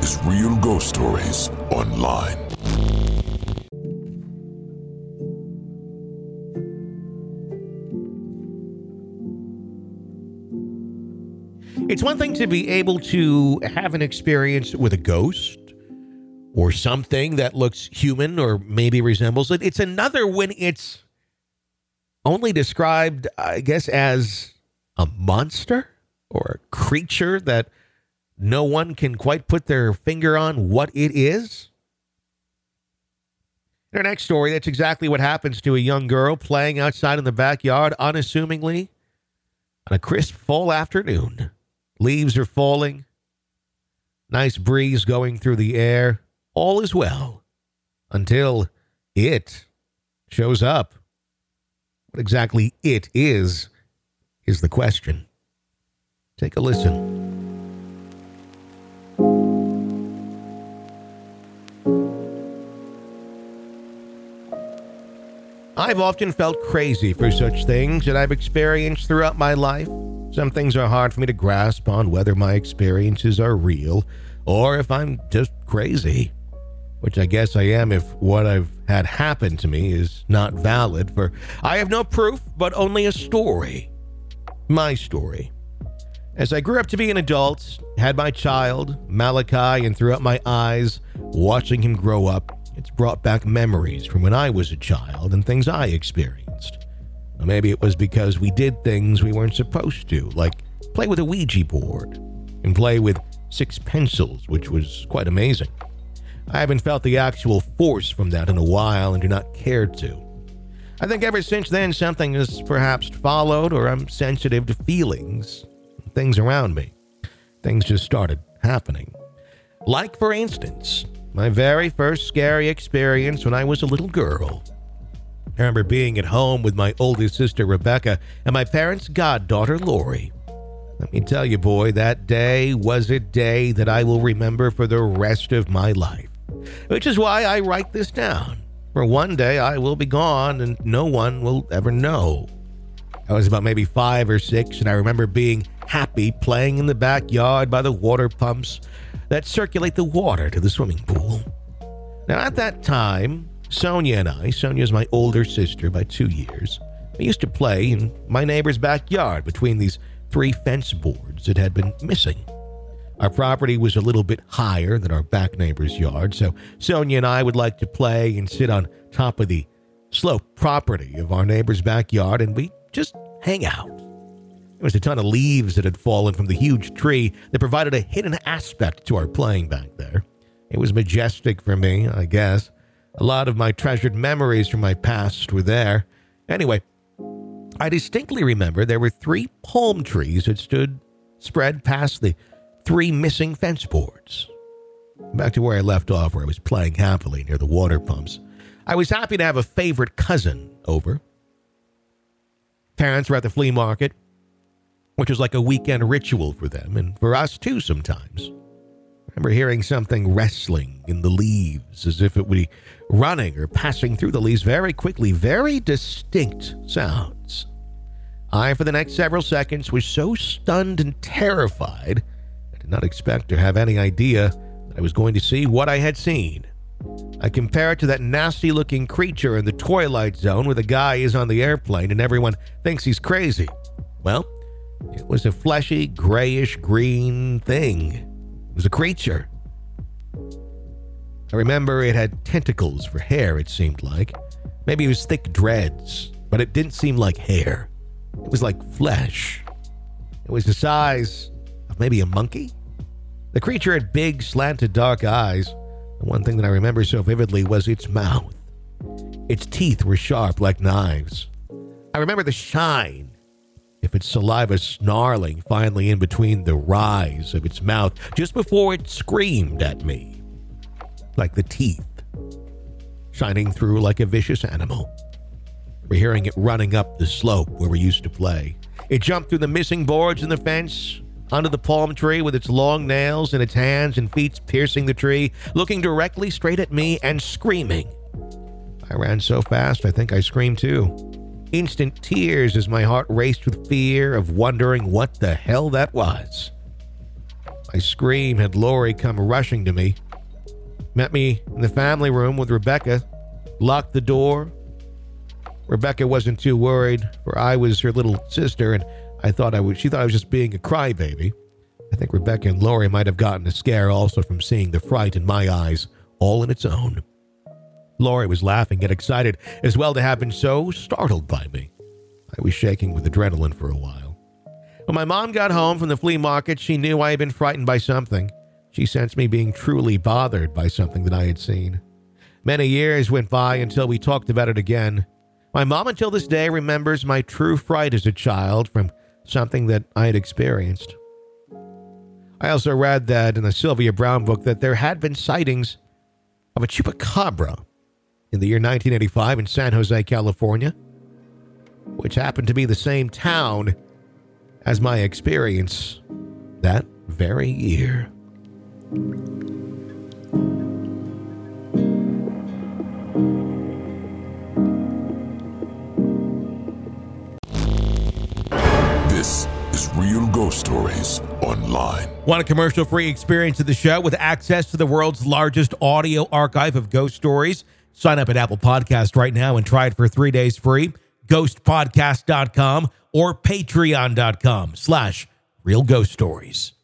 is Real Ghost Stories Online. It's one thing to be able to have an experience with a ghost or something that looks human or maybe resembles it. It's another when it's only described, I guess, as a monster or a creature that no one can quite put their finger on what it is. In our next story, that's exactly what happens to a young girl playing outside in the backyard unassumingly on a crisp fall afternoon. Leaves are falling. Nice breeze going through the air. All is well until it shows up. What exactly it is the question. Take a listen. I've often felt crazy for such things that I've experienced throughout my life. Some things are hard for me to grasp on whether my experiences are real or if I'm just crazy, which I guess I am if what I've had happen to me is not valid, for I have no proof but only a story. My story. As I grew up to be an adult, had my child, Malachi, and throughout my eyes, watching him grow up, it's brought back memories from when I was a child and things I experienced. Or maybe it was because we did things we weren't supposed to, like play with a Ouija board and play with 6 pencils, which was quite amazing. I haven't felt the actual force from that in a while and do not care to. I think ever since then something has perhaps followed, or I'm sensitive to feelings, things around me. Things just started happening. Like, for instance, my very first scary experience when I was a little girl. I remember being at home with my oldest sister, Rebecca, and my parents' goddaughter, Lori. Let me tell you, boy, that day was a day that I will remember for the rest of my life. Which is why I write this down. For one day I will be gone and no one will ever know. I was about maybe 5 or 6, and I remember being happy playing in the backyard by the water pumps that circulate the water to the swimming pool. Now, at that time, Sonia's my older sister by 2 years, we used to play in my neighbor's backyard between these 3 fence boards that had been missing. Our property was a little bit higher than our back neighbor's yard, so Sonia and I would like to play and sit on top of the slope property of our neighbor's backyard, and we just hang out. There was a ton of leaves that had fallen from the huge tree that provided a hidden aspect to our playing back there. It was majestic for me, I guess. A lot of my treasured memories from my past were there. Anyway, I distinctly remember there were 3 palm trees that stood spread past the 3 missing fence boards. Back to where I left off, where I was playing happily near the water pumps. I was happy to have a favorite cousin over. Parents were at the flea market, which was like a weekend ritual for them, and for us too sometimes. I remember hearing something wrestling in the leaves, as if it would be running or passing through the leaves very quickly, very distinct sounds. I, for the next several seconds, was so stunned and terrified, I did not expect to have any idea that I was going to see what I had seen. I compare it to that nasty-looking creature in the Twilight Zone where the guy is on the airplane and everyone thinks he's crazy. Well, it was a fleshy, grayish-green thing. It was a creature. I remember it had tentacles for hair, it seemed like. Maybe it was thick dreads, but it didn't seem like hair. It was like flesh. It was the size of maybe a monkey. The creature had big, slanted, dark eyes. The one thing that I remember so vividly was its mouth. Its teeth were sharp like knives. I remember the shine of its saliva snarling finally in between the rise of its mouth just before it screamed at me. Like the teeth, shining through like a vicious animal. We're hearing it running up the slope where we used to play. It jumped through the missing boards in the fence, onto the palm tree with its long nails and its hands and feet piercing the tree, looking directly straight at me and screaming. I ran so fast, I think I screamed too. Instant tears as my heart raced with fear of wondering what the hell that was. I screamed, had Lori come rushing to me. Met me in the family room with Rebecca, locked the door. Rebecca wasn't too worried, for I was her little sister, and she thought I was just being a crybaby. I think Rebecca and Lori might have gotten a scare also from seeing the fright in my eyes, all in its own. Lori was laughing and excited as well to have been so startled by me. I was shaking with adrenaline for a while. When my mom got home from the flea market, she knew I had been frightened by something. She sensed me being truly bothered by something that I had seen. Many years went by until we talked about it again. My mom until this day remembers my true fright as a child from something that I had experienced. I also read that in the Sylvia Browne book that there had been sightings of a chupacabra in the year 1985 in San Jose, California, which happened to be the same town as my experience that very year. This is Real Ghost Stories Online. Want a commercial-free experience of the show with access to the world's largest audio archive of ghost stories? Sign up at Apple Podcast right now and try it for 3 days free. Ghostpodcast.com or patreon.com/realghoststories.